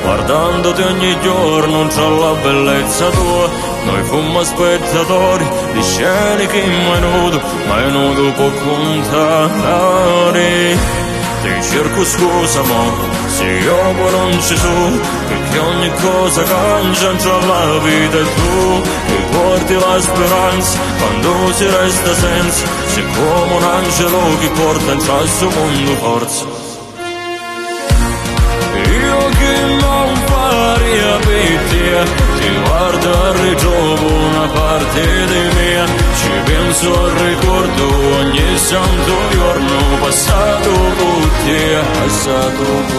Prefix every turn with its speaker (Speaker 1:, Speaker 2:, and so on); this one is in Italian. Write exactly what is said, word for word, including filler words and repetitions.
Speaker 1: guardandoti ogni giorno tra la bellezza tua. Noi fummo spettatori di scene che mai nudo, mai nudo può contare. Ti cerco scusa mo, se io poi non ci sono, perché ogni cosa cambia tra la vita e tu. Mi porti la speranza quando si resta senza, sei come un angelo che porta in il suo mondo forza. Io che non faria per te, ti guardo e ritrovo una parte di me, ci penso e ricordo ogni santo giorno passato con te, passato